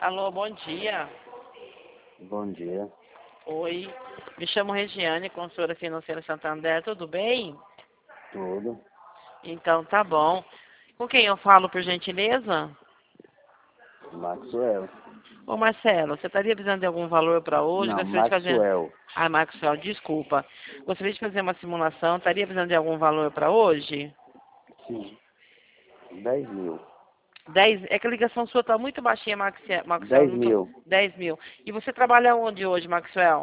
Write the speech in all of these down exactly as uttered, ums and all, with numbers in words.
Alô, bom dia. Bom dia. Oi, me chamo Regiane, consultora financeira Santander, tudo bem? Tudo. Então tá bom. Com quem eu falo, por gentileza? Maxwell. Ô Marcelo, você estaria precisando de algum valor para hoje? Não, Gostaria de fazer... Maxwell. Ah, Maxwell, desculpa. Gostaria de fazer uma simulação, estaria precisando de algum valor para hoje? Sim. Dez mil. Dez... É que a ligação sua está muito baixinha, Maxe- Maxwell. Dez Não tô... mil. Dez mil. E você trabalha onde hoje, Maxwell?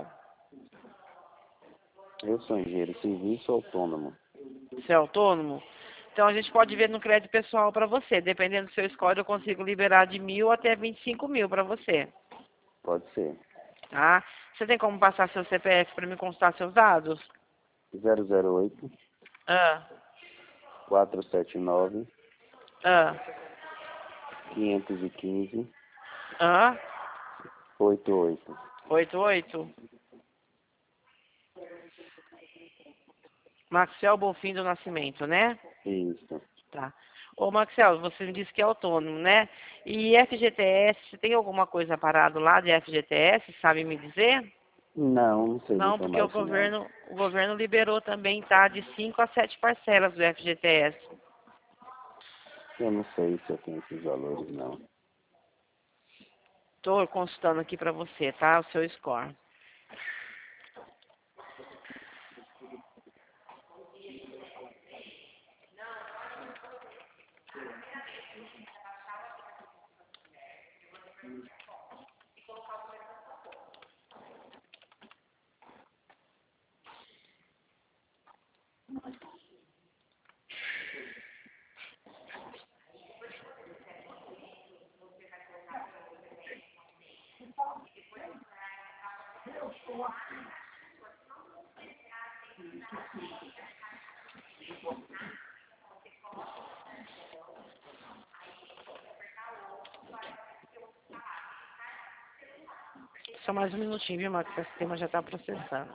Eu sou engenheiro civil e sou autônomo. Você é autônomo? Então a gente pode ver no crédito pessoal para você. Dependendo do seu score, eu consigo liberar de mil até vinte e cinco mil para você. Pode ser. Tá? Você tem como passar seu C P F para me consultar seus dados? zero zero oito, Ah, quatro sete nove, ah, cinco um cinco, ah, oito oito. oito oito. Maxwell Bonfim do Nascimento, né? Isso. Tá. Ô Maxwell, você me disse que é autônomo, né? E F G T S, você tem alguma coisa parado lá de F G T S, sabe me dizer? Não, não sei Não, porque informar o isso não. governo, o governo liberou também, tá? De cinco a sete parcelas do F G T S. Eu não sei se eu tenho esses valores não. Estou consultando aqui para você, tá? O seu score. Só mais um minutinho, viu, Max? O sistema já está processando.